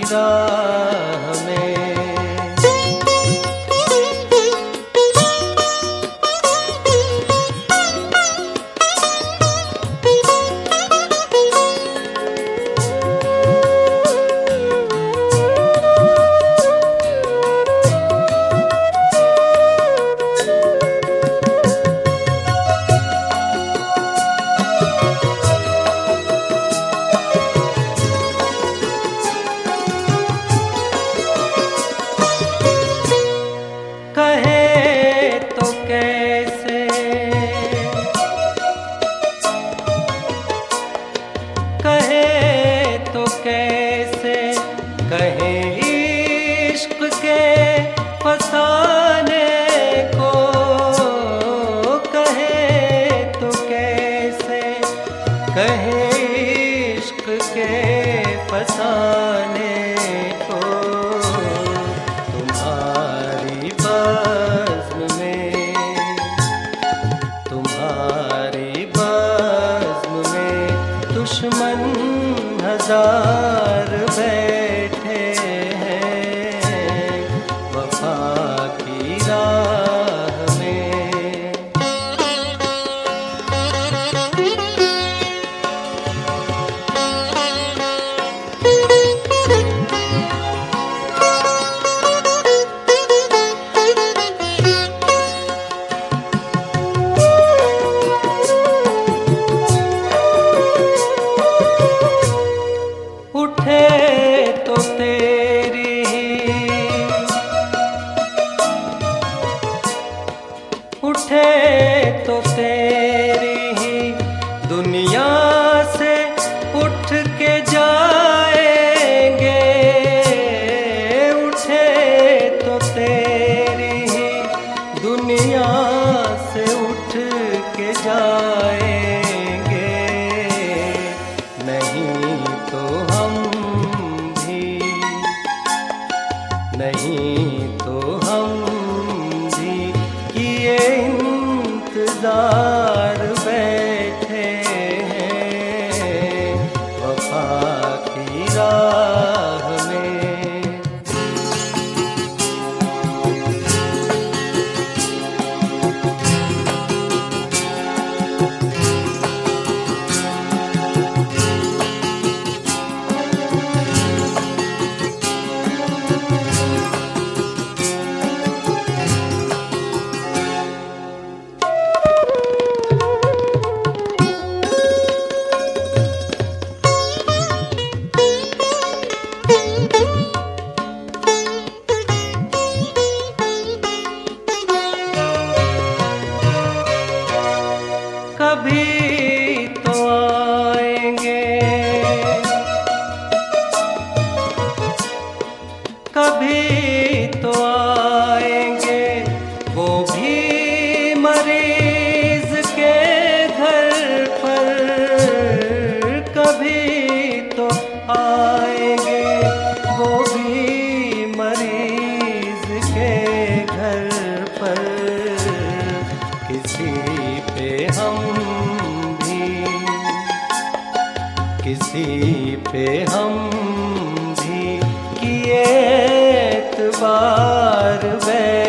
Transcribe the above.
राह में। कहे इश्क के फसाने को, कहे तो कैसे कहे इश्क के फसाने को। तुम्हारी बज़्म में, तुम्हारी बज़्म में दुश्मन हजार बैठे हैं वफा की राह में। उठे तो तेरी उठे तो तेरी ही दुनिया से उठ के जाएंगे। उठे तो तेरी ही दुनिया से उठ के जाएंगे। नहीं तो नहीं तो हम भी किए इंतजार बैठे हैं वफा की राह में। कभी तो आएंगे, कभी तो आएंगे वो भी मरीज के घर पर। कभी तो आएंगे वो भी मरीज के घर पर। किसी पे हम भी, किसी पे हम भी किए एतबार।